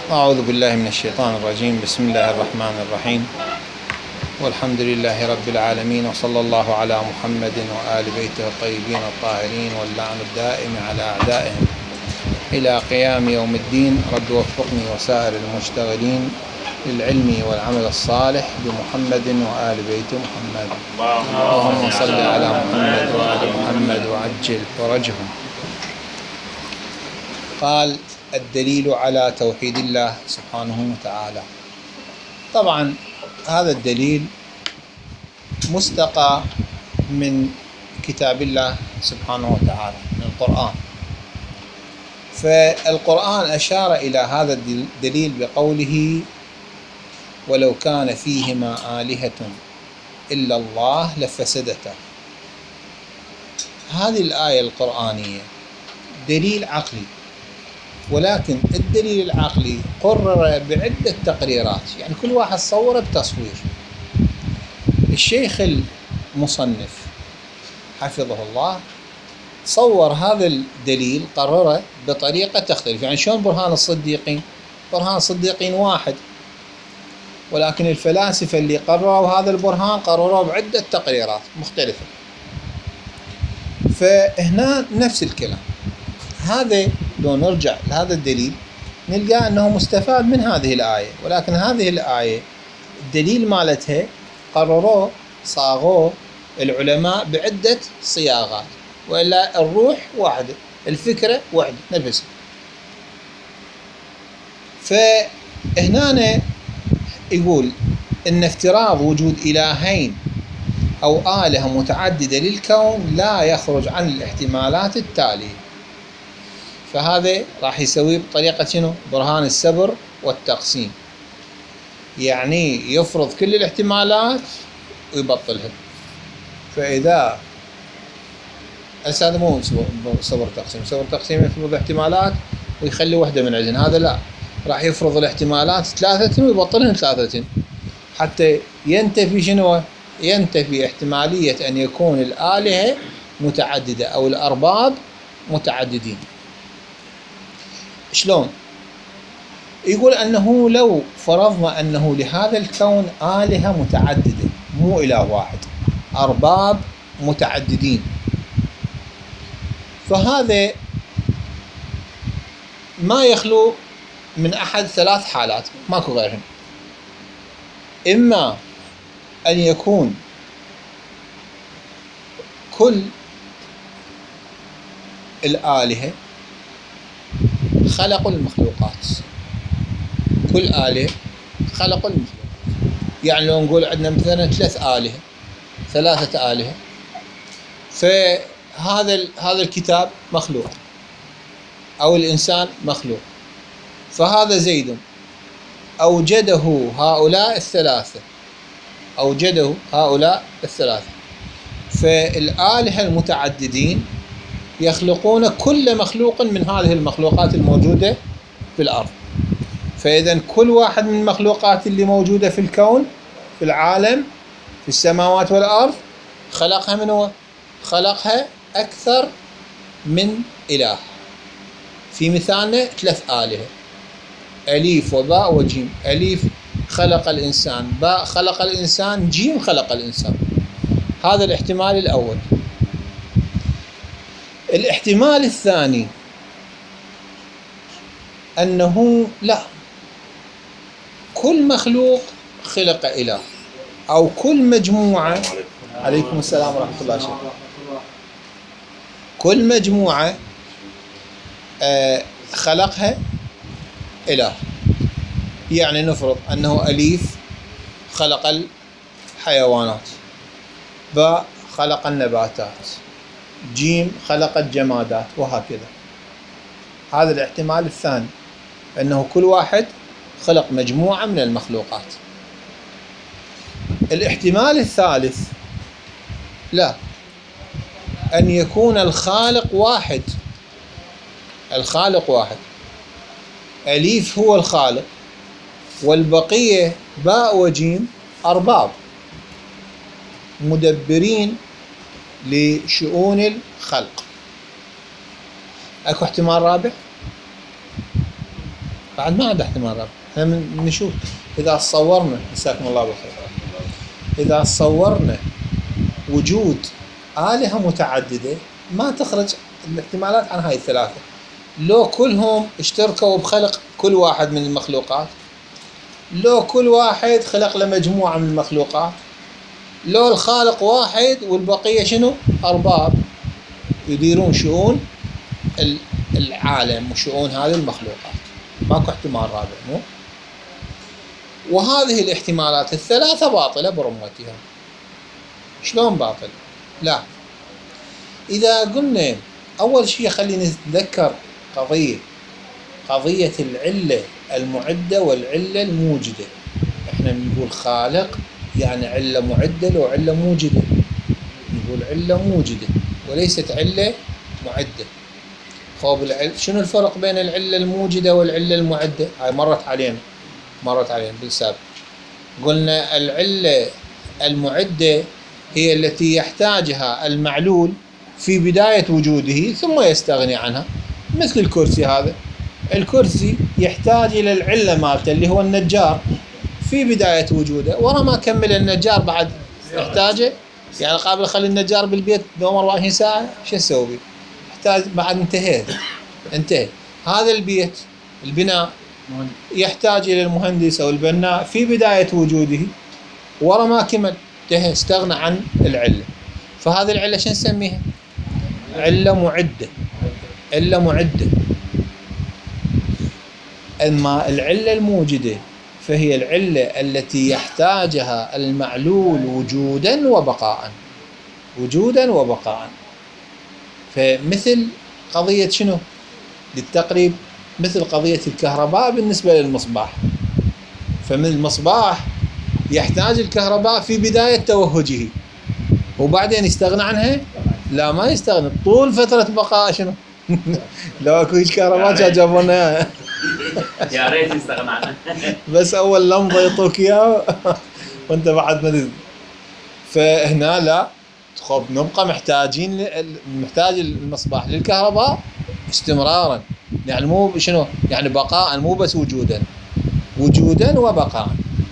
أعوذ بالله من الشيطان الرجيم. بسم الله الرحمن الرحيم، والحمد لله رب العالمين، وصلى الله على محمد وآل بيته الطيبين الطاهرين، واللعن الدائم على أعدائهم إلى قيام يوم الدين. رب وفقني وسائر المشتغلين للعلم والعمل الصالح بمحمد وآل بيت محمد. اللهم صل على محمد وآل محمد وعجل فرجهم. قال: الدليل على توحيد الله سبحانه وتعالى. طبعا هذا الدليل مستقى من كتاب الله سبحانه وتعالى، من القرآن. فالقرآن أشار إلى هذا الدليل بقوله: ولو كان فيهما آلهة إلا الله لفسدتا. هذه الآية القرآنية دليل عقلي، ولكن الدليل العقلي قرر بعدة تقريرات، يعني كل واحد صوره بتصوير. الشيخ المصنف حفظه الله صور هذا الدليل، قرره بطريقة تختلف. يعني شلون برهان الصديقين؟ برهان الصديقين واحد، ولكن الفلاسفة اللي قرروا هذا البرهان قرروه بعدة تقريرات مختلفة. فهنا نفس الكلام. هذا لو نرجع لهذا الدليل نلقى أنه مستفاد من هذه الآية، ولكن هذه الآية الدليل مالتها قرروه صاغوه العلماء بعدة صياغات، وإلا الروح واحدة، الفكرة واحدة نفسها. فهنا يقول إن افتراض وجود إلهين أو آلهة متعددة للكون لا يخرج عن الاحتمالات التالية. فهذا راح يسويه بطريقة شنو؟ برهان السبر والتقسيم، يعني يفرض كل الاحتمالات ويبطلها. فإذا هذا مو صبر تقسيم، صبر تقسيم يفرض احتمالات ويخلي واحدة من عندهن، هذا لا، راح يفرض الاحتمالات ثلاثة ويبطلهن ثلاثة، حتى ينتفي شنو؟ ينتفي احتمالية أن يكون الآلهة متعددة أو الأرباب متعددين. شلون؟ يقول أنه لو فرضنا أنه لهذا الكون آلهة متعددة، مو إله واحد، أرباب متعددين، فهذا ما يخلو من أحد ثلاث حالات، ماكو غيرهم. إما أن يكون كل الآلهة خلقوا المخلوقات، كل آلهة خلقوا المخلوقات. يعني لو نقول عندنا مثلا ثلاثة آلهة، فهذا الكتاب مخلوق، أو الإنسان مخلوق، فهذا زيد أوجده هؤلاء الثلاثة. فالآلهة المتعددين يخلقون كل مخلوق من هذه المخلوقات الموجودة في الأرض. فإذا كل واحد من المخلوقات اللي موجودة في الكون، في العالم، في السماوات والأرض، خلقها من هو؟ خلقها أكثر من إله. في مثالنا 3 آلهة، أليف وباء وجيم. أليف خلق الإنسان، باء خلق الإنسان، جيم خلق الإنسان. هذا الاحتمال الأول. الاحتمال الثاني أنه لا، كل مخلوق خلق إله، أو كل مجموعة، عليكم السلام ورحمة الله وبركاته، كل مجموعة خلقها إله. يعني نفرض أنه أليف خلق الحيوانات، باء خلق النباتات، جيم خلق الجمادات، وهكذا. هذا الاحتمال الثاني، أنه كل واحد خلق مجموعة من المخلوقات. الاحتمال الثالث لا، أن يكون الخالق واحد. أليف هو الخالق، والبقية باء وجيم أرباب مدبرين لشؤون الخلق. اكو احتمال رابع؟ بعد ما عنده احتمال رابع. احنا نشوف إذا صورنا، جزاكم الله بالخير، إذا صورنا وجود آلهة متعددة ما تخرج الاحتمالات عن هاي الثلاثة. لو كلهم اشتركوا بخلق كل واحد من المخلوقات، لو كل واحد خلق له مجموعة من المخلوقات، لو الخالق واحد والبقية شنو؟ أرباب يديرون شؤون العالم وشؤون هذه المخلوقات، ماكو احتمال رابع مو؟ وهذه الاحتمالات الثلاثة باطلة برمتها. شلون باطل؟ لا، إذا قلنا أول شيء خلينا نتذكر قضية العلة المعدة والعلة الموجدة. احنا نقول خالق يعني علة معدة وعلة موجدة، نقول علة موجدة وليست علة معدة. شنو الفرق بين العلة الموجدة والعلة المعدة؟ هاي مرت علينا بالسابق. قلنا العلة المعدة هي التي يحتاجها المعلول في بداية وجوده ثم يستغني عنها، مثل الكرسي. هذا الكرسي يحتاج إلى العلة مالته اللي هو النجار في بداية وجوده، ورا ما كمل النجار بعد يحتاجه. يعني قابل خلي النجار بالبيت دوم 24 ساعة، شو نسوي بيه؟ يحتاج بعد انتهى. هذا البيت البناء يحتاج إلى المهندس أو البناء في بداية وجوده، ورا ما كمل انتهى استغنى عن العلة. فهذه العلة شو نسميها؟ علة معدة. أما العلة الموجدة فهي العلة التي يحتاجها المعلول وجودا وبقاء. فمثل قضية شنو؟ للتقريب مثل قضية الكهرباء بالنسبة للمصباح. فمن المصباح يحتاج الكهرباء في بداية توهجه وبعدين يستغنى عنها؟ لا، ما يستغنى طول فترة بقاء. شنو؟ لو اكو الكهرباء كان جابونا يا ريت يستغنى عنها. بس اول لمضة يعطوك اياه وانت بعد ما تدري. فهنا لا، خب نبقى محتاج المصباح للكهرباء استمرارا. يعني مو شنو يعني بقاء، مو بس وجودا وبقاء.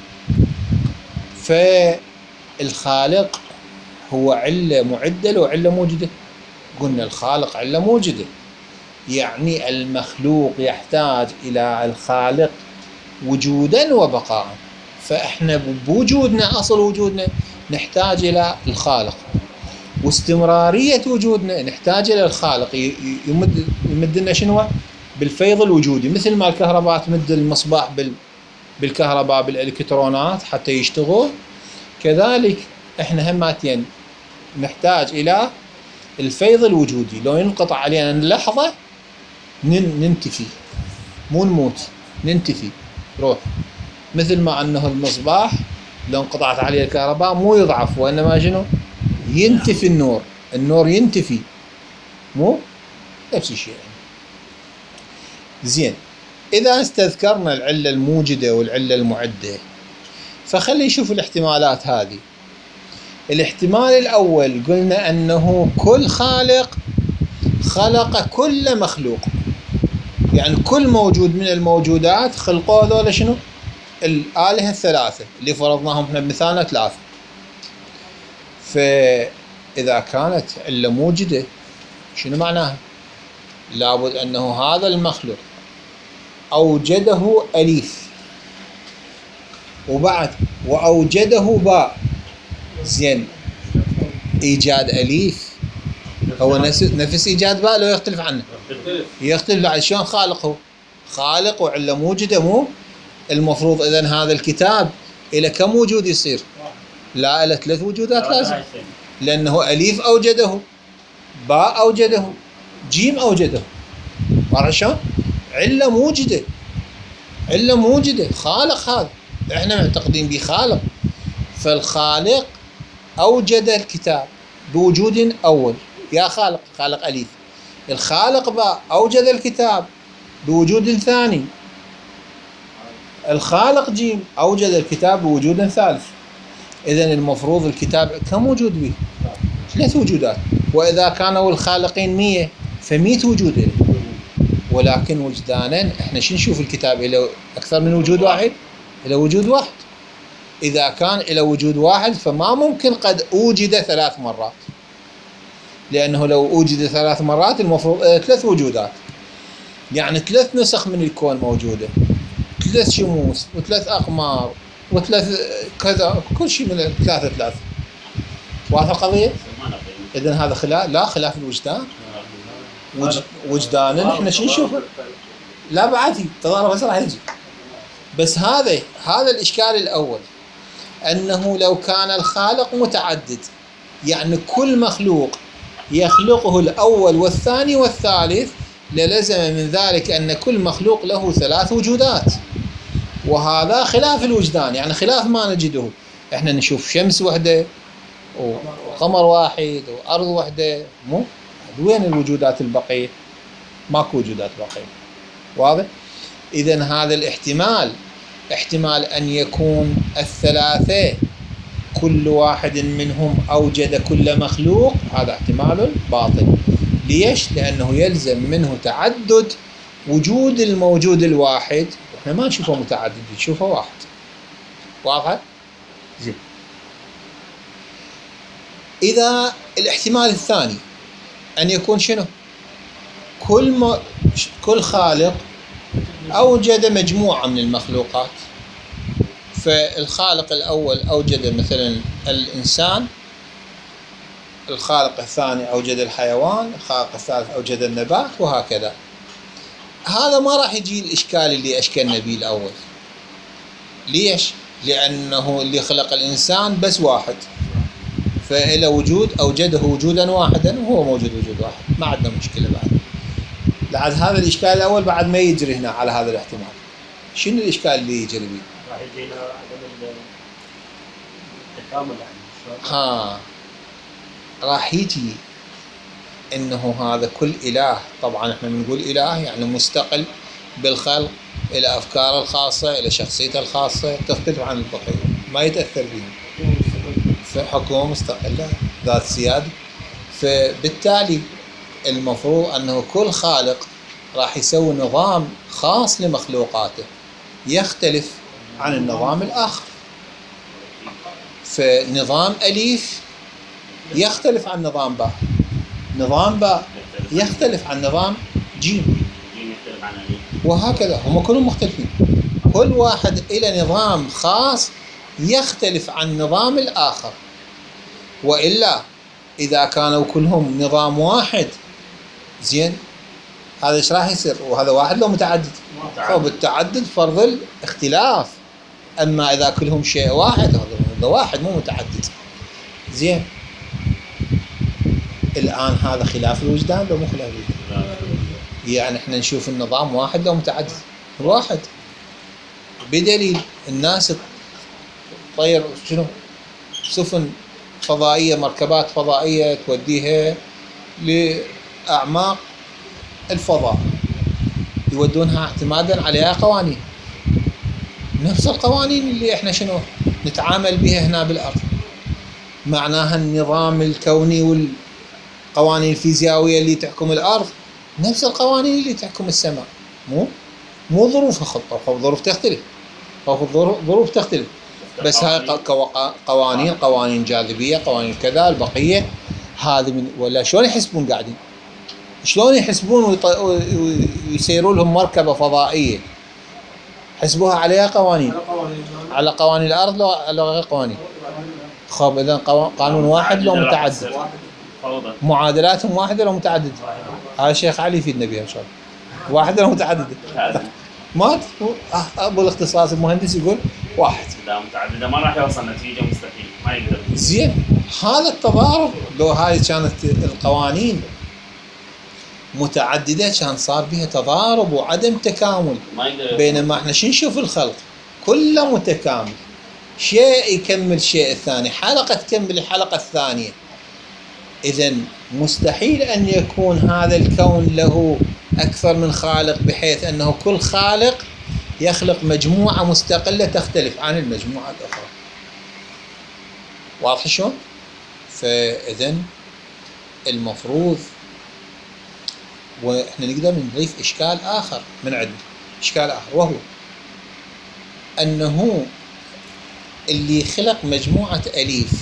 فالخالق هو علة معدة وعلة موجدة. قلنا الخالق علة موجدة، يعني المخلوق يحتاج إلى الخالق وجودا وبقاء. فإحنا بوجودنا، أصل وجودنا نحتاج إلى الخالق، واستمرارية وجودنا نحتاج إلى الخالق يمد لنا شنو؟ بالفيض الوجودي. مثل ما الكهرباء تمد المصباح بالكهرباء بالإلكترونات حتى يشتغل، كذلك إحنا هماتين نحتاج إلى الفيض الوجودي. لو ينقطع علينا لحظة ننتفي، مو نموت، ننتفي روح. مثل ما أنه المصباح لو انقطعت عليه الكهرباء مو يضعف، وإنما شنو؟ ينتفي النور ينتفي، مو نفس الشيء. زين، إذا استذكرنا العلة الموجدة والعلة المعدة فخلي نشوف الاحتمالات هذه. الاحتمال الأول قلنا أنه كل خالق خلق كل مخلوق، يعني كل موجود من الموجودات خلقوا هذول شنو؟ الآلهة الثلاثة اللي فرضناهم احنا بمثالنا 3. فإذا كانت علة موجدة شنو معناها؟ لابد أنه هذا المخلوق أوجده أليف وبعد وأوجده باء. زين، إيجاد أليف هو نفس إيجاد باء لو يختلف عنه؟ يختلف. شلون خالق؟ هو خالق وعلة موجدة، مو المفروض إذن هذا الكتاب إلى كم وجود يصير؟ لا، إلى 3 وجودات لازم، لأنه أليف أوجده، باء أوجده، جيم أوجده. عرفت شلون؟ علة موجدة، خالق. هذا احنا معتقدين به خالق. فالخالق أوجد الكتاب بوجود أول، يا خالق أليف. الخالق باء أوجد الكتاب بوجود ثاني. الخالق جيم أوجد الكتاب بوجود ثالث. إذن المفروض الكتاب كم وجود به؟ 3 وجودات. وإذا كانوا الخالقين 100 ف100 وجود له. ولكن وجدانا احنا شو نشوف الكتاب له اكثر من وجود واحد، له وجود واحد. اذا كان له وجود واحد فما ممكن قد اوجد 3 مرات، لانه لو اوجد 3 مرات المفروض 3 وجودات، يعني 3 نسخ من الكون موجوده، 3 شموس و3 اقمار و3 كذا، كل شيء من 3. واضح القضيه؟ اذا هذا خلاف الوجدان. وجدانا احنا شو نشوف؟ لا بعد تضارب هسه راح يجي. بس هذا الاشكال الاول، انه لو كان الخالق متعدد، يعني كل مخلوق يخلقه الاول والثاني والثالث، للزم من ذلك ان كل مخلوق له 3 وجودات، وهذا خلاف الوجدان، يعني خلاف ما نجده. احنا نشوف شمس وحده وقمر واحد وارض وحده، مو وين الوجودات البقيه؟ ماكو وجودات بقيه. واضح؟ اذا هذا الاحتمال، احتمال ان يكون الثلاثه كل واحد منهم اوجد كل مخلوق، هذا احتمال باطل. ليش؟ لانه يلزم منه تعدد وجود الموجود الواحد، احنا ما نشوفه متعدد، نشوفه واحد. واضح؟ زين. اذا الاحتمال الثاني ان يكون شنو؟ كل خالق اوجد مجموعه من المخلوقات، فالخالق الاول اوجد مثلا الانسان، الخالق الثاني اوجد الحيوان، الخالق الثالث اوجد النبات، وهكذا. هذا ما راح يجي الاشكال اللي اشكلنا به الاول. ليش؟ لانه اللي خلق الانسان بس واحد، فإلى وجود اوجده وجودا واحدا، وهو موجود وجود واحد، ما عندنا مشكله بعد هذا الاشكال الاول بعد ما يجري هنا على هذا الاحتمال. شنو الاشكال اللي يجري به؟ راح يجينا عدم التكامل يعني. راح يجي انه هذا كل اله، طبعا احنا بنقول اله يعني مستقل بالخلق، الى افكاره الخاصه، الى شخصيته الخاصه، تختلف عن البقيه، ما يتاثر بهم، فحكومه مستقله ذات سياده. فبالتالي المفروض انه كل خالق راح يسوي نظام خاص لمخلوقاته يختلف عن النظام الاخر. فنظام اليف يختلف عن نظام باء، نظام باء يختلف عن نظام جيم، وهكذا. هم كلهم مختلفين، كل واحد إلى نظام خاص يختلف عن نظام الآخر. وإلا إذا كانوا كلهم نظام واحد، زين، هذا ايش راح يصير؟ وهذا واحد لو متعدد، فبالتعدد فرض الاختلاف. أما إذا كلهم شيء واحد، هذا واحد مو متعدد. زين، الآن هذا خلاف الوجدان لو مو خلاف الوجدان؟ يعني احنا نشوف النظام واحد لو متعدد، واحد، بدليل الناس تطير شنو؟ سفن فضائية، مركبات فضائية توديها لأعماق الفضاء، يودونها اعتمادا عليها قوانين، نفس القوانين اللي احنا شنو نتعامل بها هنا بالأرض. معناها النظام الكوني والقوانين الفيزيائية اللي تحكم الأرض نفس القوانين اللي تحكم السماء، مو ظروف خطة، ظروف تختلف، ظروف تختلف، بس هاي قوانين جاذبية، قوانين كذا، البقية هذه من ولا شلون يحسبون؟ قاعدين شلون يحسبون ويسيروا لهم مركبة فضائية حسبوها عليها قوانين، على قوانين الأرض لو على غير قوانين. خب إذا قانون واحد لو متعدد، معادلاتهم واحدة لو متعدد. هذا الشيخ علي يفيدنا بها إن شاء الله. واحدة لو متعددة، ما أبو الاختصاص المهندس يقول واحد. إذا متعددة ما راح يوصل نتيجة، مستحيل، ما يقدر. زين، هذا التضارب لو هاي كانت القوانين متعددة كان صار بها تضارب وعدم تكامل. بينما احنا شو نشوف الخلق كله متكامل، شيء يكمل شيء الثاني، حلقة تكمل الحلقة الثانية. إذن مستحيل أن يكون هذا الكون له أكثر من خالق، بحيث أنه كل خالق يخلق مجموعة مستقلة تختلف عن المجموعة الأخرى. واضح شلون؟ فإذن المفروض واحنا نقدر نضيف اشكال اخر من عندنا، اشكال اخر، وهو انه اللي خلق مجموعة اليف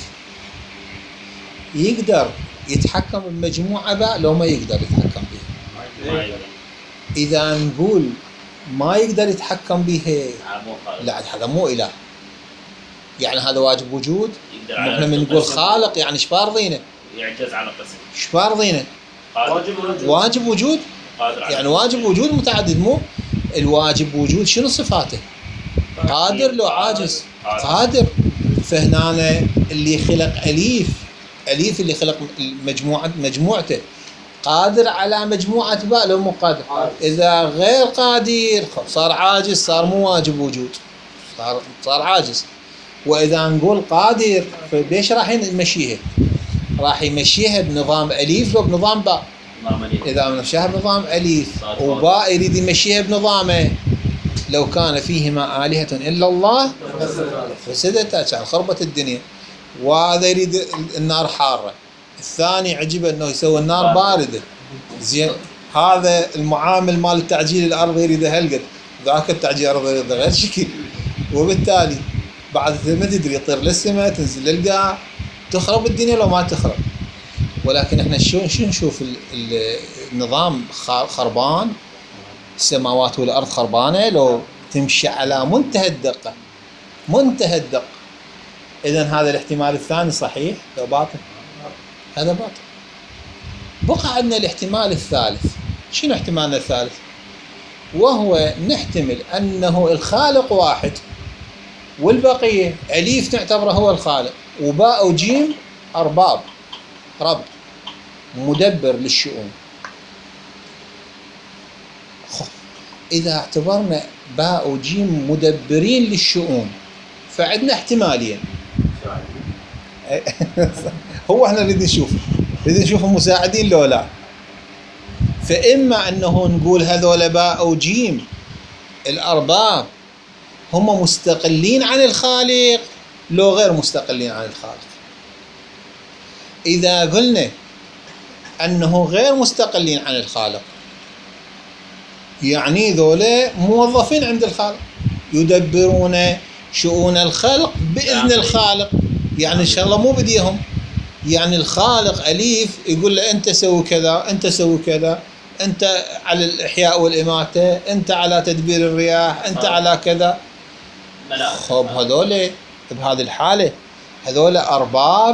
يقدر يتحكم بمجموعة باء لو ما يقدر يتحكم بها. ما يقدر. اذا نقول ما يقدر يتحكم بها، مو خالق. لا هذا مو اله، يعني هذا واجب وجود. يقدر على احنا من نقول خالق يعني ايش فارضينه؟ يعجز على قسم. ايش فارضينه؟ قادر. واجب وجود، قادر على يعني واجب وجود متعدد. مو الواجب وجود شنو صفاته؟ قادر لو عاجز؟ قادر. فهنا اللي خلق اليف اللي خلق مجموعته قادر على مجموعة باء لو مو قادر. إذا غير قادر صار عاجز، صار مو واجب وجود، صار عاجز. وإذا نقول قادر فليش راح يمشيها؟ راح يمشيها بنظام أليف لو بنظام باء. إذا مشاها بنظام أليف وباء يريد يمشيها بنظامه، لو كان فيهما آلهة إلا الله فسدتا، خربت الدنيا. وهذا يريد النار حارة، الثاني عجبه انه يسوي النار باردة. زين، هذا المعامل مال تعجيل الارض يريد هالقد، ذاك التعجيل الارض يريد غير شكل. وبالتالي بعد ما تدري يطير للسماء تنزل للقاع، تخرب الدنيا لو ما تخرب. ولكن احنا شو نشوف النظام خربان، السماوات والارض خربانه لو تمشي على منتهى الدقه، منتهى الدقه. اذا هذا الاحتمال الثاني صحيح لو باطل، هذا باطل. بقى عندنا الاحتمال الثالث. شنو احتمالنا الثالث؟ وهو نحتمل انه الخالق واحد والبقيه اليف نعتبره هو الخالق، وباء وجيم ارباب، رب مدبر للشؤون. اذا اعتبرنا باء وجيم مدبرين للشؤون فعندنا احتمالين. هو احنا نريد نشوف مساعدين لو لا. فإما أنه نقول هذول باء وجيم الأرباب هم مستقلين عن الخالق لو غير مستقلين عن الخالق. إذا قلنا أنه غير مستقلين عن الخالق يعني ذولا موظفين عند الخالق، يدبرون شؤون الخلق بإذن الخالق، يعني الشغلة مو بديهم. يعني الخالق أليف يقول له أنت سوي كذا، أنت سوي كذا، أنت على الإحياء والإماتة، أنت على تدبير الرياح، أنت على كذا. خب هذول بهذه الحالة هذول أرباب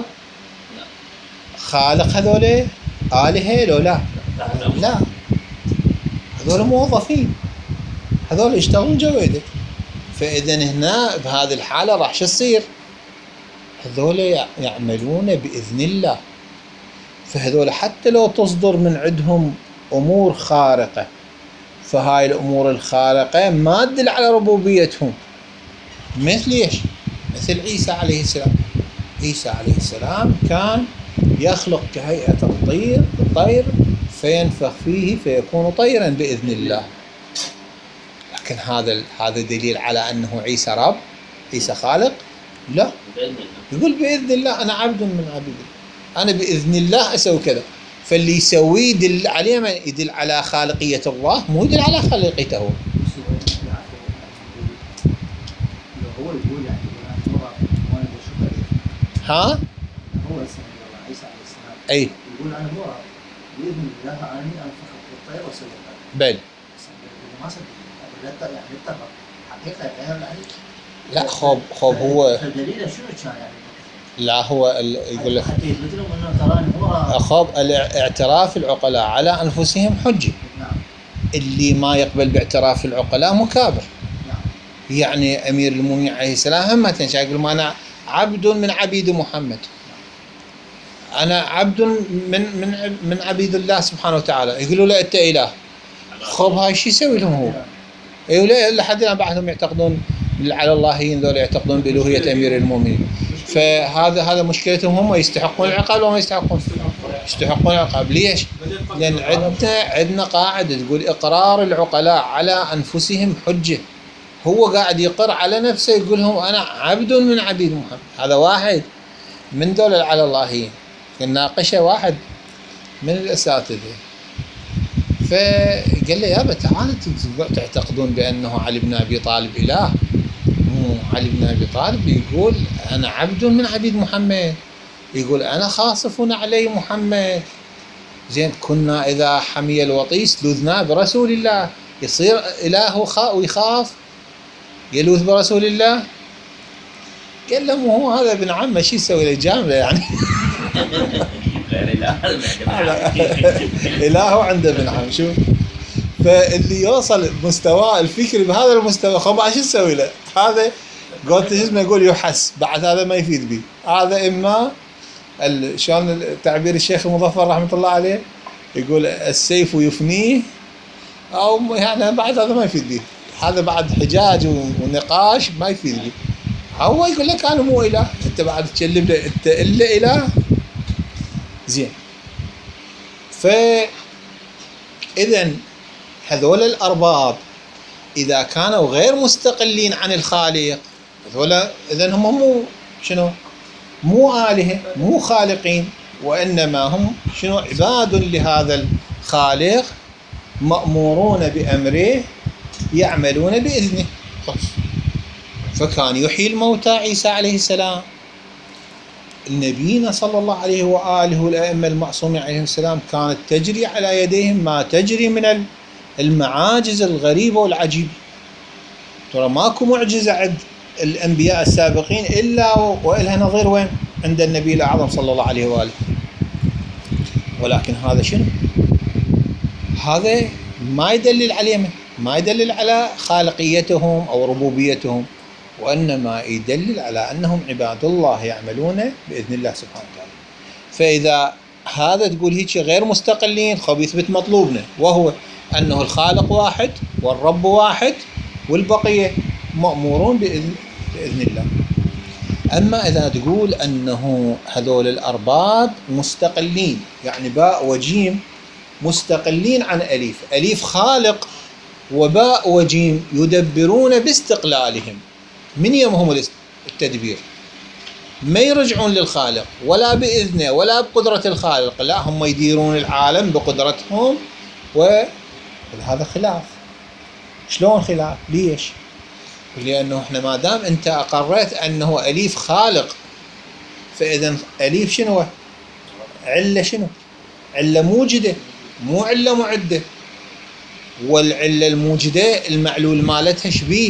خالق، هذول آلهة لو لا؟ لا، هذول موظفين، هذول يشتغلون جويدة. فإذا هنا بهذه الحالة راح شو يصير؟ هذول يعملون بإذن الله. فهذول حتى لو تصدر من عندهم أمور خارقة، فهاي الأمور الخارقة ما تدل على ربوبيتهم. مثل إيش؟ مثل عيسى عليه السلام. عيسى عليه السلام كان يخلق كهيئة الطير فينفخ فيه فيكون طيرا بإذن الله. لكن هذا دليل على أنه عيسى رب، عيسى خالق؟ لا، يقول بإذن الله، أنا عبد من عبيد الله، أنا بإذن الله أسوي كذا. فاللي يسويه يدل عليه، من يدل على خالقية الله، مو يدل على خالقيته هو. ها؟ هو عيسى عليه السلام أي يقول أنا هو بإذن الله أني أنفخ في الطير وأسوي بل ما صدق يعني اتفق حقيقة يعني. لا، خب هو فالدليل شنو كان يعني؟ لا، هو يقول لك حتى يثبت لهم انه تراني هو خب الاعتراف العقلاء على انفسهم حجه. نعم. اللي ما يقبل باعتراف العقلاء مكابر. نعم. يعني امير المؤمنين عليه السلام هم تنشا يقول ما انا عبد من عبيد محمد، انا عبد من عبيد الله سبحانه وتعالى. يقولوا له انت اله. خب هاي شو يسوي لهم هو؟ ايوه، لحد الان بعدهم يعتقدون على اللهيين، ذول يعتقدون بألوهية أمير المؤمنين. فهذا مشكلتهم، هم يستحقون العقاب وما يستحقون؟ يستحقون العقاب. ليش؟ لأن عندنا قاعدة تقول إقرار العقلاء على أنفسهم حجة. هو قاعد يقر على نفسه، يقول لهم أنا عبد من عبيد محمد. هذا واحد من دول على اللهيين، ناقشه واحد من الأساتذة. فقال له يابا تعالوا تعتقدون بأنه علي بن أبي طالب إله. مو علي بن أبي طالب يقول أنا عبد من عبيد محمد، يقول أنا خاصف علي محمد. زين كنا إذا حمي الوطيس لذنا برسول الله، يصير إله ويخاف يلوذ برسول الله؟ قال له مو هو هذا ابن عمه شو يسوي له جامله يعني. غير اله إله عنده ابن عم. شو فاللي يوصل مستوى الفكري بهذا المستوى خب شو يسوي له؟ هذا قلت اسمه يقول يحس بعد، هذا ما يفيد به. هذا اما شلون تعبير الشيخ المظفر رحمه الله عليه يقول السيف يفنيه، او يعني بعد هذا ما يفيد به، هذا بعد حجاج ونقاش ما يفيد به. هو يقول لك انا مو اله، انت بعد تكلم له انت الا اله. زين فاذا هذول الارباب اذا كانوا غير مستقلين عن الخالق، هذول اذا هم مو شنو؟ مو آلهة، مو خالقين، وإنما هم شنو؟ عباد لهذا الخالق مأمورون بأمره يعملون بإذنه. فكان يحيي الموتى عيسى عليه السلام، النبينا صلى الله عليه وآله والأئمة المعصومين عليهم السلام كانت تجري على يديهم ما تجري من المعاجز الغريبة والعجيبة. ترى ماكو معجزة عند الأنبياء السابقين إلا وإلها نظير وين؟ عند النبي الأعظم صلى الله عليه وآله. ولكن هذا شنو؟ هذا ما يدلل عليهم، ما يدلل على خالقيتهم أو ربوبيتهم، وإنما يدلل على أنهم عباد الله يعملون بإذن الله سبحانه وتعالى. فإذا هذا تقول هيك غير مستقلين، خب يثبت مطلوبنا، وهو أنه الخالق واحد والرب واحد والبقية مأمورون بإذن الله. أما إذا تقول أنه هذول الأرباب مستقلين، يعني باء وجيم مستقلين عن أليف، أليف خالق وباء وجيم يدبرون باستقلالهم، من يمهم التدبير، ما يرجعون للخالق ولا بإذنه ولا بقدرة الخالق، لا هم يديرون العالم بقدرتهم. وهذا خلاف. شلون خلاف؟ ليش؟ لأنه احنا ما دام انت اقريت انه أليف خالق، فإذا أليف شنو؟ علة شنو؟ علة موجدة، مو علة معدة. والعلة الموجدة المعلول مالتها شبيه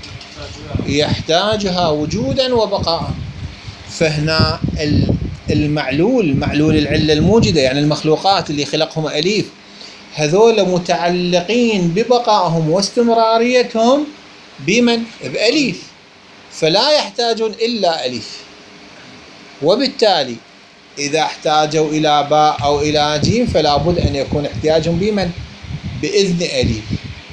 يحتاجها وجودا وبقاء. فهنا المعلول، معلول العلة الموجدة يعني المخلوقات اللي خلقهم أليف، هذول متعلقين ببقائهم واستمراريتهم بمن؟ بأليف، فلا يحتاجون إلا أليف. وبالتالي إذا احتاجوا إلى باء أو إلى جيم فلا بد أن يكون احتياجهم بمن؟ بإذن أليف.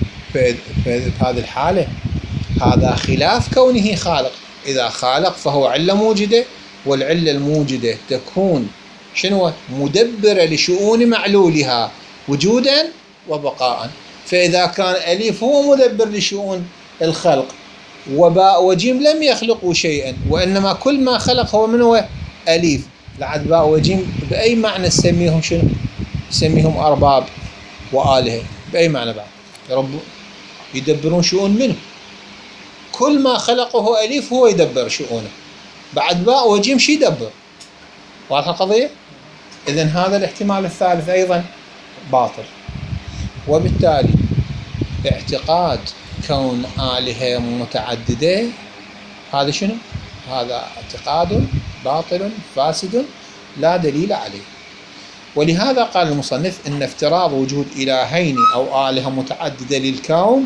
في هذه الحالة هذا خلاف كونه خالق. إذا خالق فهو علة موجدة، والعلة الموجدة تكون شنو؟ مدبرة لشؤون معلولها وجودا وبقاء. فإذا كان أليف هو مدبر لشؤون الخلق، وباء وجيم لم يخلقوا شيئا، وإنما كل ما خلق هو من هو؟ أليف. لعد باء وجيم بأي معنى نسميهم شنو؟ نسميهم أرباب وآلهة، بأي معنى بعد؟ رب يدبرون شؤون منه، كل ما خلقه هو أليف هو يدبر شؤونه. بعد باء وجيم شي يدبر؟ واضح القضية؟ إذن هذا الاحتمال الثالث أيضا باطل. وبالتالي اعتقاد كون آلهة متعددة هذا شنو؟ هذا اعتقاد باطل فاسد لا دليل عليه. ولهذا قال المصنف إن افتراض وجود إلهين أو آلهة متعددة للكون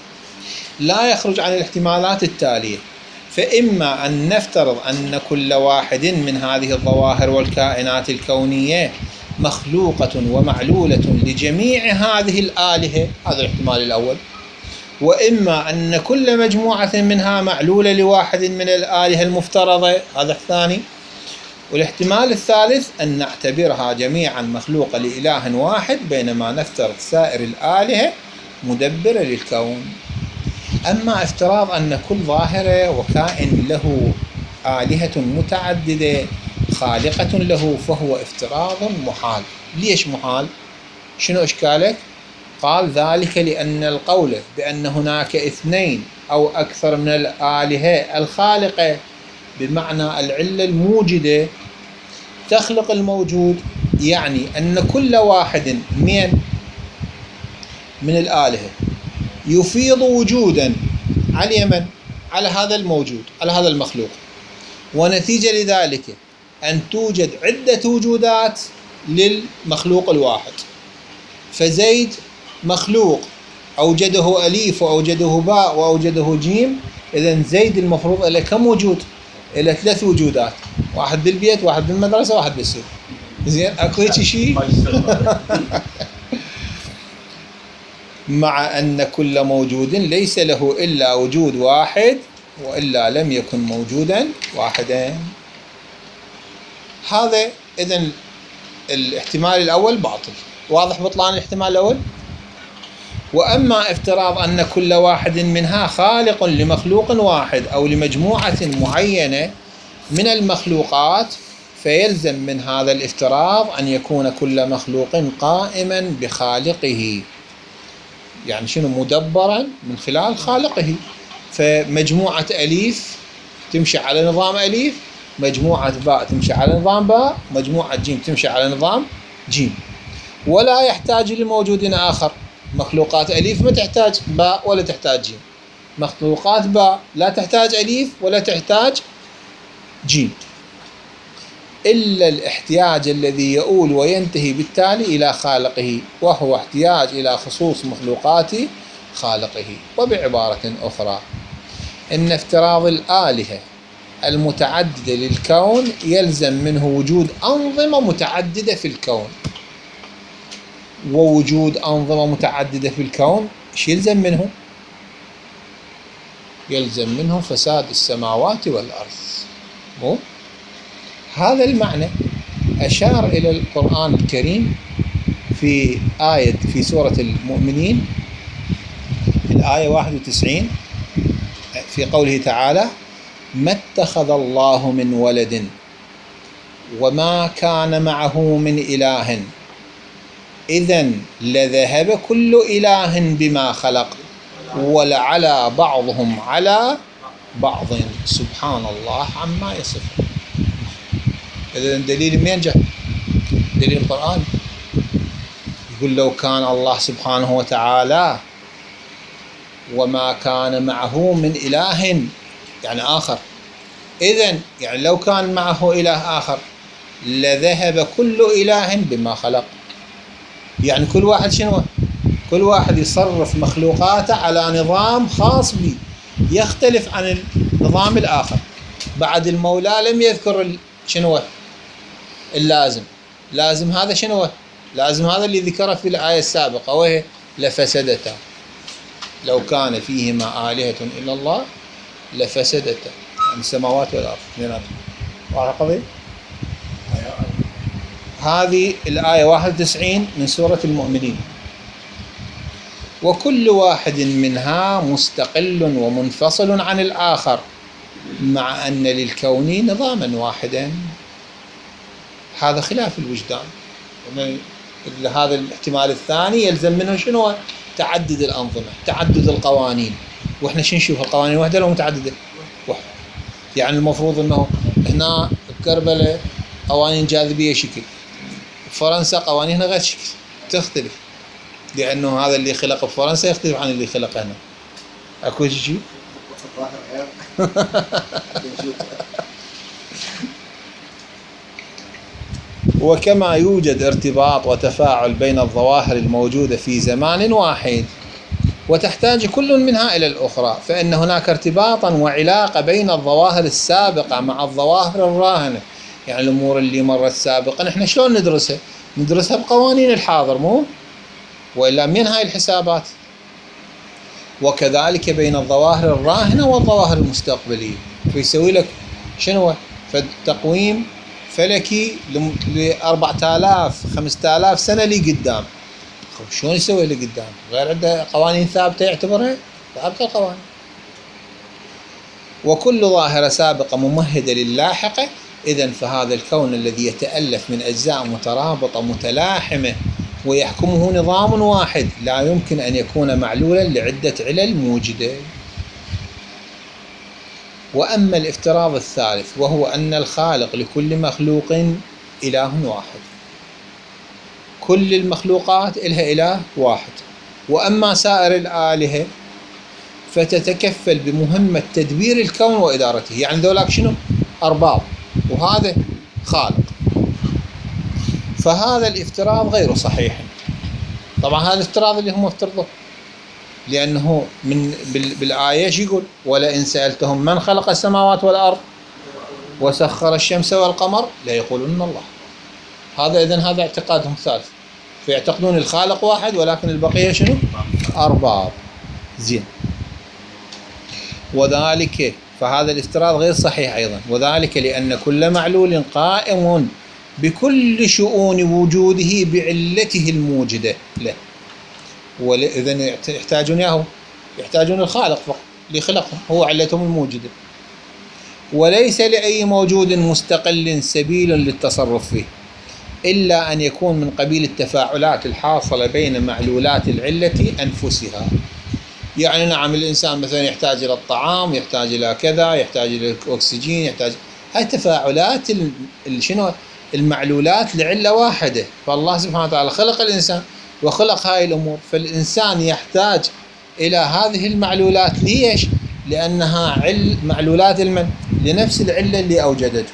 لا يخرج عن الاحتمالات التالية. فإما أن نفترض أن كل واحد من هذه الظواهر والكائنات الكونية مخلوقة ومعلولة لجميع هذه الآلهة، هذا الاحتمال الأول. وإما أن كل مجموعة منها معلولة لواحد من الآلهة المفترضة، هذا الثاني. والاحتمال الثالث أن نعتبرها جميعا مخلوقة لإله واحد، بينما نفترض سائر الآلهة مدبرة للكون. أما افتراض أن كل ظاهرة وكائن له آلهة متعددة خالقة له فهو افتراض محال. ليش محال؟ شنو إشكالك؟ قال ذلك لأن القول بأن هناك اثنين أو أكثر من الآلهة الخالقة بمعنى العلة الموجدة تخلق الموجود، يعني أن كل واحد من الآلهة يفيض وجودا على اليمن، على هذا الموجود، على هذا المخلوق، ونتيجة لذلك أن توجد عدة وجودات للمخلوق الواحد. فزيد مخلوق أوجده أليف وأوجده باء وأوجده جيم، إذن زيد المفروض له كم وجود؟ له 3 وجودات، واحد بالبيت، واحد بالمدرسة، واحد بالسوق. زين، أكو هيك شيء؟ مع أن كل موجود ليس له إلا وجود واحد، وإلا لم يكن موجودا واحدا. هذا إذن الاحتمال الأول باطل. واضح بطلان الاحتمال الأول؟ وأما افتراض أن كل واحد منها خالق لمخلوق واحد أو لمجموعة معينة من المخلوقات، فيلزم من هذا الافتراض أن يكون كل مخلوق قائما بخالقه، يعني شنو؟ مدبرا من خلال خالقه. فمجموعة أليف تمشي على نظام أليف، مجموعة باء تمشي على نظام باء، مجموعة جيم تمشي على نظام جيم، ولا يحتاج لموجود آخر. مخلوقات أليف ما تحتاج باء ولا تحتاج جيم، مخلوقات باء لا تحتاج أليف ولا تحتاج جيم، إلا الاحتياج الذي يؤول وينتهي بالتالي إلى خالقه، وهو احتياج إلى خصوص مخلوقات خالقه. وبعبارة أخرى، إن افتراض الآلهة المتعددة للكون يلزم منه وجود أنظمة متعددة في الكون، ووجود أنظمة متعددة في الكون إيش يلزم منه؟ يلزم منه فساد السماوات والأرض. مو هذا المعنى أشار إلى القرآن الكريم في آية في سورة المؤمنين الآية 91 في قوله تعالى: ما اتخذ الله من ولد وما كان معه من إله إذن لذهب كل إله بما خلق ولعلى بعضهم على بعض سبحان الله عما يصفون. إذن دليل من جاء؟ دليل القرآن. يقول لو كان الله سبحانه وتعالى وما كان معه من إله يعني آخر، إذن يعني لو كان معه إله آخر لذهب كل إله بما خلق. يعني كل واحد شنو؟ كل واحد يصرف مخلوقاته على نظام خاص به يختلف عن النظام الآخر. بعد المولى لم يذكر شنو اللازم. لازم هذا شنو؟ لازم هذا اللي ذكره في الآية السابقة، وهي لفسدتا لو كان فيهما آلهة إلا الله لفسدتا، يعني السماوات والأرض. واضح قضية؟ هذه الآية 91 من سورة المؤمنين. وكل واحد منها مستقل ومنفصل عن الآخر، مع أن للكون نظاما واحدا. هذا خلاف الوجدان. هذا الاحتمال الثاني يلزم منه شنو؟ تعدد الأنظمة، تعدد القوانين. وإحنا شو نشوف؟ القوانين واحدة لو متعددة؟ واحدة. يعني المفروض أنه هنا بكربلاء قوانين جاذبية شكل، فرنسا قوانينها غير شكل، تختلف، لأنه هذا اللي خلق بفرنسا يختلف عن اللي خلق هنا. أكو شيء؟ وكما يوجد ارتباط وتفاعل بين الظواهر الموجودة في زمان واحد وتحتاج كل منها إلى الأخرى، فإن هناك ارتباطا وعلاقة بين الظواهر السابقة مع الظواهر الراهنة. يعني الأمور اللي مرت سابقا نحن شلون ندرسها؟ ندرسها بقوانين الحاضر، مو؟ وإلا من هاي الحسابات. وكذلك بين الظواهر الراهنة والظواهر المستقبلية. فيسوي لك شنو؟ فالتقويم فلكي ل 4000 5000 سنة لي قدام. شلون يسوي لي قدام؟ غير عنده قوانين ثابتة يعتبرها ثابتة القوانين. وكل ظاهرة سابقة ممهدة للاحقة. إذن فهذا الكون الذي يتألف من أجزاء مترابطة متلاحمة ويحكمه نظام واحد لا يمكن أن يكون معلولا لعدة علل موجدة. وأما الافتراض الثالث وهو أن الخالق لكل مخلوق إله واحد، كل المخلوقات إلها إله واحد، وأما سائر الآلهة فتتكفل بمهمة تدبير الكون وإدارته. يعني ذولاك شنو؟ أرباب، وهذا خالق. فهذا الافتراض غير صحيح. طبعا هذا الافتراض اللي هم افترضوه، لأنه بالآية ايش يقول؟ ولئن سألتهم من خلق السماوات والأرض وسخر الشمس والقمر ليقولن الله. هذا إذن هذا اعتقادهم الثالث، فيعتقدون الخالق واحد ولكن البقية شنو؟ أرباب. زين. وذلك فهذا الافتراض غير صحيح أيضا، وذلك لأن كل معلول قائم بكل شؤون وجوده بعلته الموجدة له. وإذن يحتاجون ياهو، يحتاجون الخالق فقط لخلقهم، هو علتهم الموجدة، وليس لأي موجود مستقل سبيل للتصرف فيه إلا أن يكون من قبيل التفاعلات الحاصلة بين معلولات العلة أنفسها. يعني نعم، الإنسان مثلا يحتاج إلى الطعام، يحتاج إلى كذا، يحتاج إلى الأكسجين، يحتاج هاي تفاعلات شنو؟ المعلولات لعلة واحدة. فالله سبحانه وتعالى خلق الإنسان وخلق هاي الأمور، فالإنسان يحتاج إلى هذه المعلولات. ليش؟ لأنها معلولات لنفس العلة اللي أوجدته،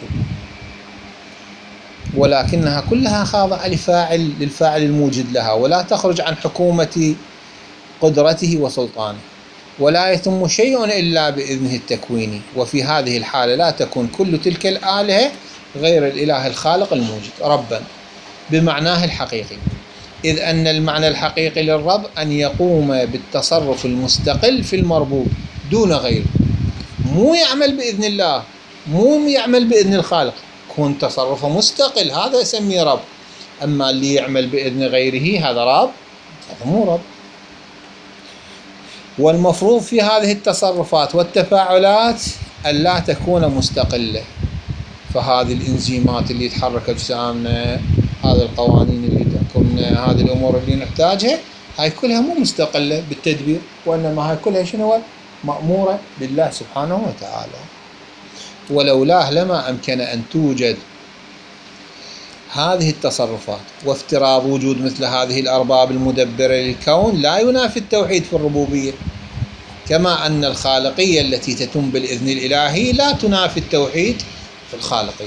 ولكنها كلها خاضعة للفاعل الموجد لها، ولا تخرج عن حكومة قدرته وسلطانه، ولا يتم شيء إلا بإذنه التكويني. وفي هذه الحالة لا تكون كل تلك الآلهة غير الإله الخالق الموجد ربا بمعناه الحقيقي، إذ أن المعنى الحقيقي للرب أن يقوم بالتصرف المستقل في المربوب دون غيره، مو يعمل بإذن الله، مو يعمل بإذن الخالق، يكون تصرفه مستقل، هذا يسميه رب. أما اللي يعمل بإذن غيره هذا رب، هذا مو رب. والمفروض في هذه التصرفات والتفاعلات أن لا تكون مستقلة. فهذه الإنزيمات اللي تحرك أجسامنا، هذه القوانين اللي تحكمنا، هذه الأمور اللي نحتاجها، هاي كلها مو مستقلة بالتدبير، وإنما هاي كلها شنو؟ مأمورة بالله سبحانه وتعالى. ولولاه لما أمكن أن توجد هذه التصرفات. وافتراض وجود مثل هذه الأرباب المدبرة للكون لا ينافي التوحيد في الربوبية، كما أن الخالقية التي تتم بالإذن الإلهي لا تنافي التوحيد في الخالقية.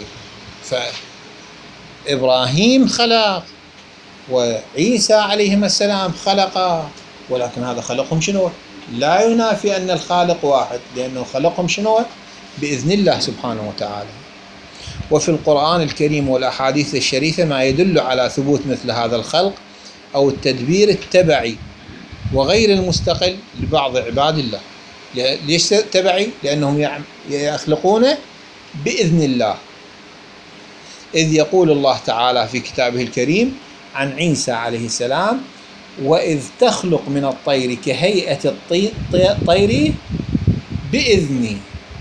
فإبراهيم خلق وعيسى عليهم السلام خلق، ولكن هذا خلقهم شنو؟ لا ينافي أن الخالق واحد، لأنه خلقهم شنو؟ بإذن الله سبحانه وتعالى. وفي القرآن الكريم والأحاديث الشريفة ما يدل على ثبوت مثل هذا الخلق أو التدبير التبعي وغير المستقل لبعض عباد الله. ليش تبعي؟ لأنهم يخلقون بإذن الله، إذ يقول الله تعالى في كتابه الكريم عن عيسى عليه السلام: وإذ تخلق من الطير كهيئة الطير بإذني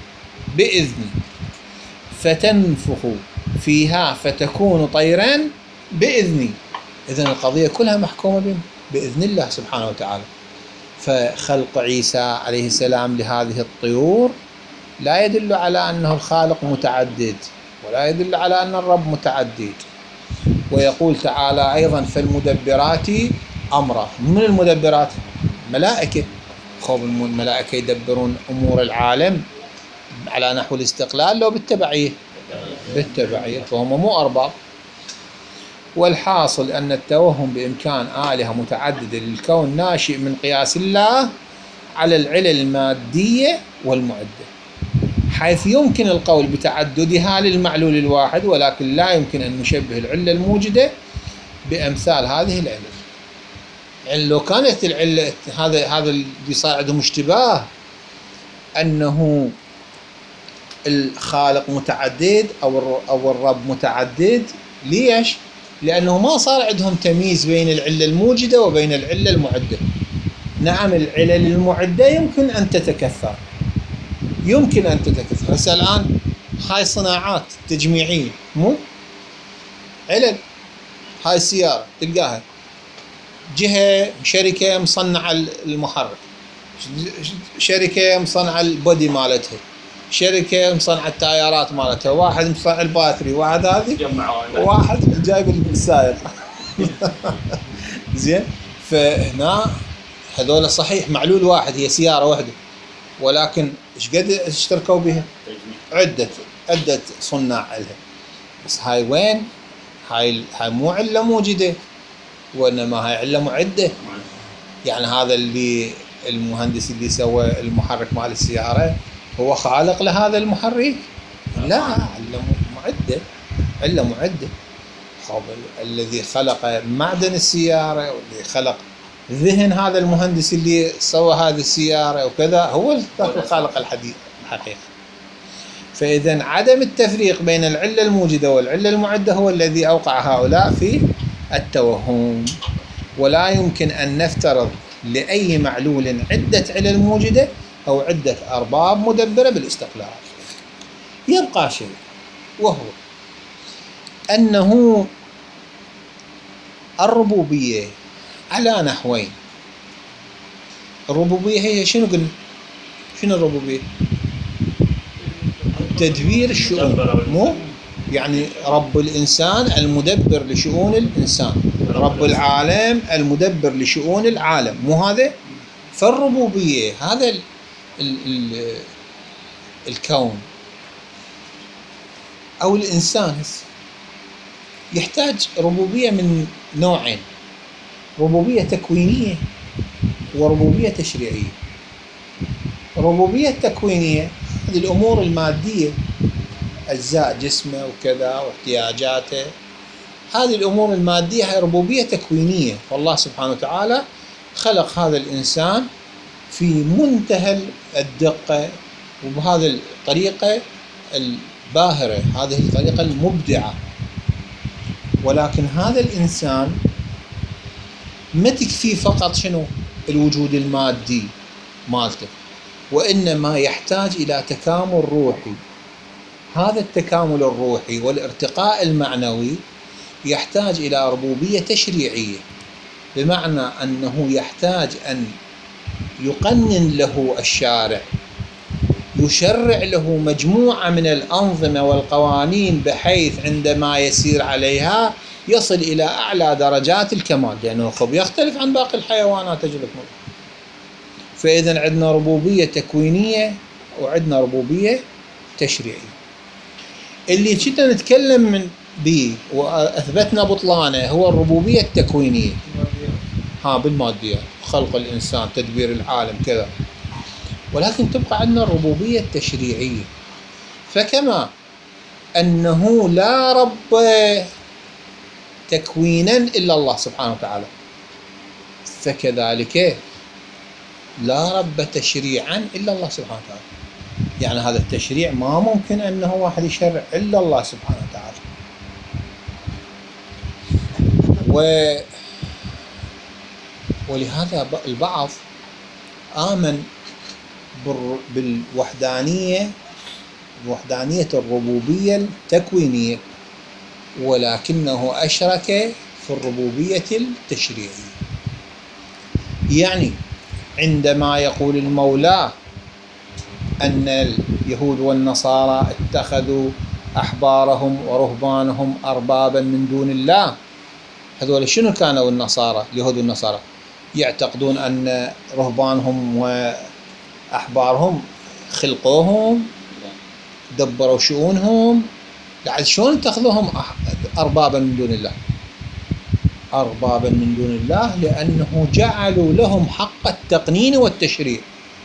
فتنفخ فيها فتكون طيرا بإذني. إذن القضية كلها محكومة بإذن الله سبحانه وتعالى. فخلق عيسى عليه السلام لهذه الطيور لا يدل على أنه الخالق متعدد، ولا يدل على أن الرب متعدد. ويقول تعالى أيضا: فالمدبرات أمرا. من المدبرات؟ ملائكة. خوف الملائكة يدبرون أمور العالم على نحو الاستقلال لو بالتبعية، فهم مو أرباب. والحاصل أن التوهم بإمكان آلهة متعددة للكون ناشئ من قياس الله على العلل المادية والمعدة، حيث يمكن القول بتعددها للمعلول الواحد، ولكن لا يمكن أن نشبه العلة الموجدة بأمثال هذه العلل. يعني لو كانت العلة هذا اللي صار عندهم اشتباه أنه الخالق متعدد أو الرب متعدد. ليش؟ لأنه ما صار عندهم تمييز بين العلة الموجدة وبين العلة المعدة. نعم، العلل المعدة يمكن أن تتكثر، هسه الآن هاي صناعات تجميعية، مو علل. هاي السيارة تلقاها جهة شركة مصنعة المحرك، شركة مصنعة البودي مالتها، شركة مصنعة التايرات مالتها، واحد مصنع الباتري، واحد هذه، واحد جايب السائق. زين. فهنا هذول صحيح معلول واحد، هي سيارة واحدة، ولكن ايش قد اشتركوا بها؟ عدة صناع لها. بس هاي وين؟ هاي مو علة موجودة، وانما هاي علة معدة. يعني هذا اللي المهندس اللي سوى المحرك مال السيارة هو خالق لهذا المحرك؟ لا، علة معدة. الذي خلق معدن السيارة واللي خلق ذهن هذا المهندس اللي سوى هذه السيارة وكذا هو الخالق الحقيقي. فإذا عدم التفريق بين العلة الموجودة والعلة المعدة هو الذي أوقع هؤلاء في التوهم. ولا يمكن أن نفترض لأي معلول عدة علل موجودة أو عدة أرباب مدبرة بالاستقلال. يبقى شيء، وهو أنه الربوبية على نحوين. الربوبية هي شنو قلنا؟ شنو الربوبية؟ تدبير الشؤون، مو يعني رب الإنسان المدبر لشؤون الإنسان، رب العالم المدبر لشؤون العالم، مو هذا؟ فالربوبية هذا الكون أو الإنسان يحتاج ربوبية من نوعين: ربوبية تكوينية وربوبية تشريعية. ربوبية تكوينية هذه الأمور المادية، أجزاء جسمه وكذا واحتياجاته، هذه الأمور المادية هي ربوبية تكوينية. فالله سبحانه وتعالى خلق هذا الإنسان في منتهى الدقة وبهذه الطريقة الباهرة، هذه الطريقة المبدعة. ولكن هذا الإنسان ما تكفي فقط شنو الوجود المادي مالته، وإنما يحتاج إلى تكامل روحي. هذا التكامل الروحي والارتقاء المعنوي يحتاج إلى ربوبية تشريعية، بمعنى أنه يحتاج أن يقنن له الشارع، يشرع له مجموعة من الأنظمة والقوانين بحيث عندما يسير عليها يصل إلى أعلى درجات الكمال، لأنه يختلف عن باقي الحيوانات. فإذا عندنا ربوبية تكوينية وعندنا ربوبية تشريعية. اللي كنا نتكلم من به وأثبتنا بطلانه هو الربوبية التكوينية، بالماديات، خلق الإنسان، تدبير العالم كذا. ولكن تبقى عندنا الربوبية التشريعية. فكما أنه لا رب تكوينا إلا الله سبحانه وتعالى، فكذلك لا رب تشريعا إلا الله سبحانه وتعالى. يعني هذا التشريع ما ممكن أنه واحد يشرع إلا الله سبحانه وتعالى. ولهذا البعض آمن بالوحدانية الربوبية التكوينية، ولكنه أشرك في الربوبية التشريعية. يعني عندما يقول المولى أن اليهود والنصارى اتخذوا أحبارهم ورهبانهم أربابا من دون الله، هذول شنو كانوا النصارى؟ اليهود والنصارى يعتقدون أن رهبانهم وأحبارهم خلقوهم، دبروا شؤونهم. لعل شلون اتخذوهم أربابا من دون الله؟ أربابا من دون الله لأنه جعلوا لهم حق التقنين والتشريع،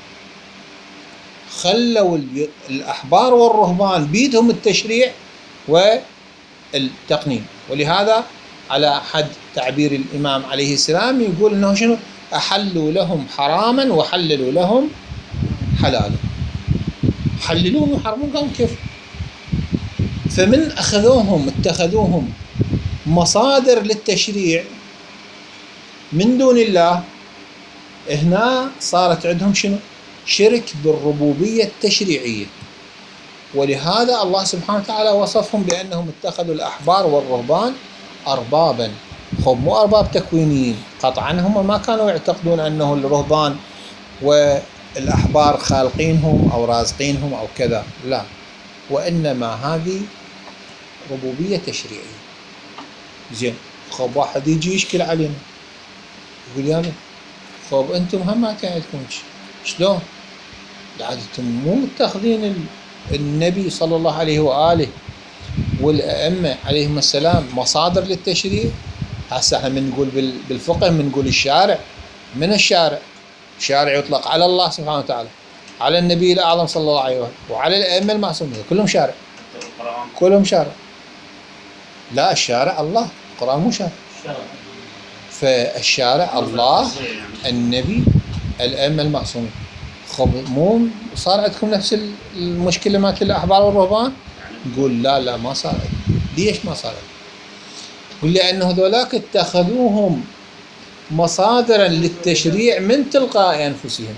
خلوا الأحبار والرهبان بيدهم التشريع والتقنين. ولهذا على حد تعبير الإمام عليه السلام يقول أنه شنو؟ أحلوا لهم حراما وحللوا لهم حلالا. حللون وحرمون قام كيف؟ فمن اتخذوهم مصادر للتشريع من دون الله، هنا صارت عندهم شنو؟ شرك بالربوبية التشريعية. ولهذا الله سبحانه وتعالى وصفهم بأنهم اتخذوا الأحبار والرهبان أربابا. خب مو أرباب تكوينيين، قطعا هم ما كانوا يعتقدون أنه الرهبان والأحبار خالقينهم أو رازقينهم أو كذا، لا، وإنما هذه ربوبية تشريعية. زين، خب واحد يجي يشكل علينا يقول يا خب أنتم هم ما كان عندكم شلون؟ عاد أنتم مو متخذين النبي صلى الله عليه وآله والأئمة عليهم السلام مصادر للتشريع؟ هسه احنا من نقول بالفقه من نقول الشارع. من الشارع؟ الشارع يطلق على الله سبحانه وتعالى، على النبي الأعظم صلى الله عليه وآله، وعلى الأئمة المعصومين، كلهم شارع، كلهم شارع. لا، الشارع الله، القرآن مو شارع. فالشارع الله، النبي، الأئمة المعصومين. خب مو صار عندكم نفس المشكلة مالت الأحبار والرهبان؟ نقول لا ما صار. ليش ما صار؟ يقول لأنه هذولاك اتخذوهم مصادرا للتشريع من تلقاء أنفسهم،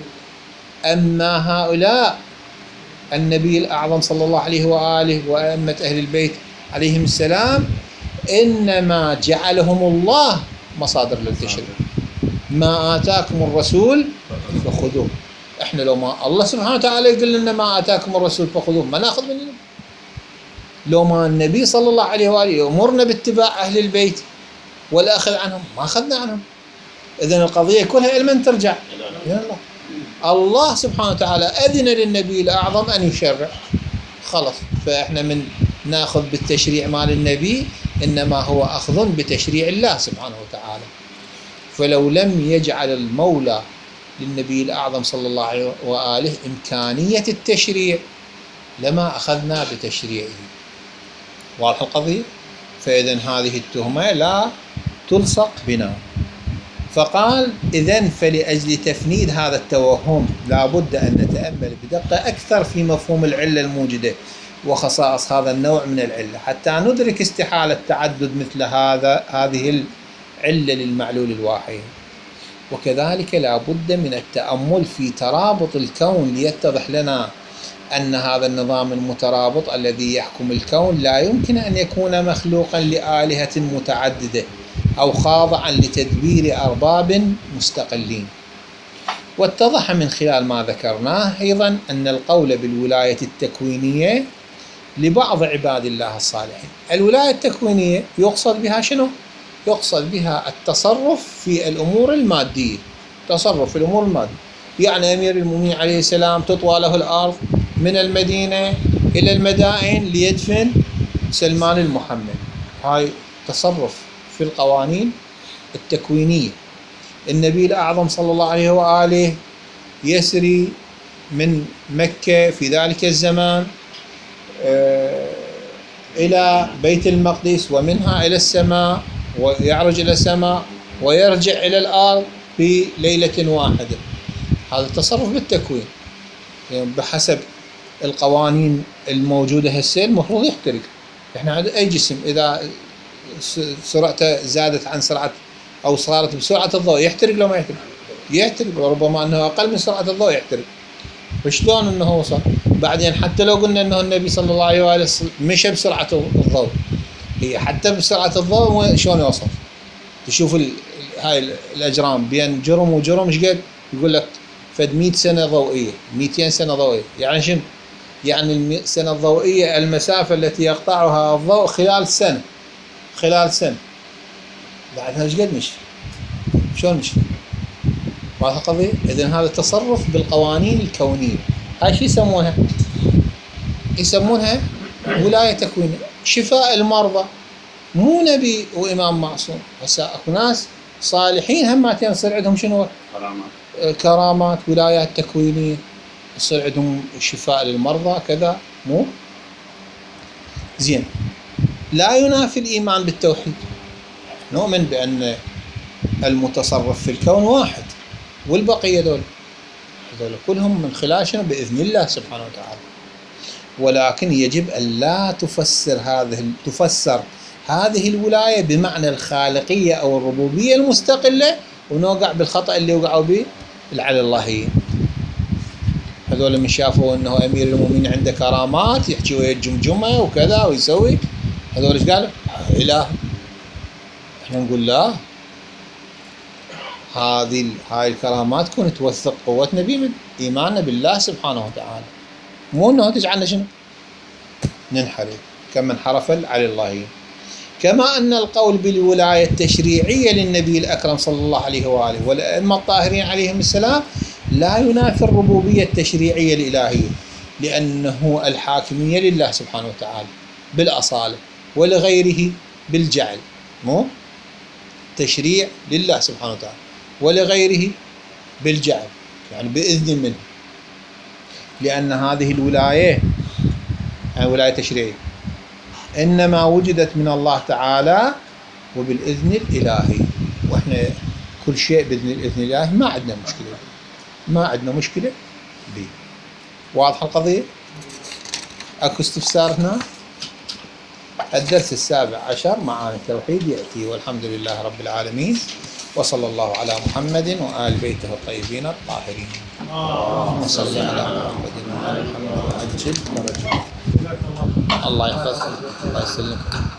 أما هؤلاء النبي الأعظم صلى الله عليه وآله وأئمة أهل البيت عليهم السلام إنما جعلهم الله مصادر للتشريع. ما آتاكم الرسول فخذوه. احنا لو ما الله سبحانه وتعالى يقول لنا ما آتاكم الرسول فخذوه، ما ناخذ منه. لو ما النبي صلى الله عليه وآله يأمرنا باتباع أهل البيت والأخذ عنهم ما أخذنا عنهم. إذن القضية كلها إلى من ترجع؟ إلى الله. الله سبحانه وتعالى أذن للنبي الأعظم أن يشرع، خلص، فإحنا من ناخذ بالتشريع مال النبي إنما هو أخذ بتشريع الله سبحانه وتعالى. فلو لم يجعل المولى للنبي الأعظم صلى الله عليه وآله إمكانية التشريع لما أخذنا بتشريعه. واضح القضية؟ فإذن هذه التهمة لا تلصق بنا. فقال إذن فلأجل تفنيد هذا التوهم لا بد أن نتأمل بدقة أكثر في مفهوم العلة الموجودة وخصائص هذا النوع من العلة حتى ندرك استحالة تعدد مثل هذه العلة للمعلول الواحد. وكذلك لا بد من التأمل في ترابط الكون ليتضح لنا أن هذا النظام المترابط الذي يحكم الكون لا يمكن أن يكون مخلوقا لآلهة متعددة أو خاضعا لتدبير أرباب مستقلين. واتضح من خلال ما ذكرناه أيضا أن القول بالولاية التكوينية لبعض عباد الله الصالحين. الولاية التكوينية يقصد بها شنو؟ يقصد بها التصرف في الأمور المادية، تصرف في الأمور المادية. يعني أمير المؤمنين عليه السلام تطوى له الأرض من المدينة إلى المدائن ليدفن سلمان المحمد، هاي تصرف في القوانين التكوينية. النبي الأعظم صلى الله عليه وآله يسري من مكة في ذلك الزمان إلى بيت المقدس ومنها إلى السماء، ويعرج إلى السماء ويرجع إلى الأرض في ليلة واحدة. هذا التصرف بالتكوين، يعني بحسب القوانين الموجودة هسه المفروض يحترق. احنا عندنا أي جسم إذا سرعته زادت عن سرعة أو صارت بسرعة الضوء يحترق لو ما يحترق؟ يحترق، وربما أنه أقل من سرعة الضوء يحترق. فشلون أنه وصل؟ بعدين حتى لو قلنا أنه النبي صلى الله عليه وآله مشى بسرعة الضوء، هي حتى بسرعة الضوء شلون يوصل؟ تشوف هاي الأجرام بين جرم وجرم ايش قد؟ يقول لك فد 100 سنة ضوئية، 200 سنة ضوئية. يعني شنو؟ يعني السنة الضوئية المسافة التي يقطعها الضوء خلال سنة، خلال سنة. بعدها ايش قد مشي؟ شلون مشي؟ واضح القضية؟ إذن هذا التصرف بالقوانين الكونية، هاي شو يسمونها؟ يسمونها ولاية تكوينية. شفاء المرضى، مو نبي وإمام معصوم، هسه اكو ناس صالحين هماتين يصير عندهم شنو؟ كرامات، ولايات تكوينية، يصير عندهم شفاء للمرضى كذا، مو زين. لا ينافي الإيمان بالتوحيد، نؤمن بأن المتصرف في الكون واحد والبقية دول كلهم من خلال شنو؟ بإذن الله سبحانه وتعالى. ولكن يجب أن لا تفسر هذه الولاية بمعنى الخالقية أو الربوبية المستقلة ونوقع بالخطأ اللي وقعوا به العلى اللهيين. هذول من شافوا أنه أمير المؤمنين عنده كرامات يحكي ويا الجمجمة وكذا ويسوي، هذول ايش قالوا؟ إله. احنا نقول لا، هاي الكرامات تكون توثق قوتنا بإيماننا بالله سبحانه وتعالى، مو انه تجعلنا شنو ننحرف كما انحرف على اللهين. كما أن القول بالولاية التشريعية للنبي الأكرم صلى الله عليه وآله والأئمة الطاهرين عليهم السلام لا ينافي الربوبية التشريعية الإلهية، لأنه الحاكمية لله سبحانه وتعالى بالأصالة، ولغيره بالجعل. مو تشريع لله سبحانه وتعالى ولغيره بالجعل، يعني بإذن منه، لأن هذه الولاية يعني ولاية تشريعية إنما وجدت من الله تعالى وبالإذن الإلهي، وإحنا كل شيء بإذن الإذن الإلهي ما عندنا مشكلة، ما عندنا مشكلة به. واضحة القضية؟ أكو استفسار هنا؟ الدرس 17 معاني التوحيد يأتي، والحمد لله رب العالمين، وصلى الله على محمد وآل بيته الطيبين الطاهرين. اللهم صل على محمد وآل محمد وعجل فرجه. الله يحفظك، الله يسلمك.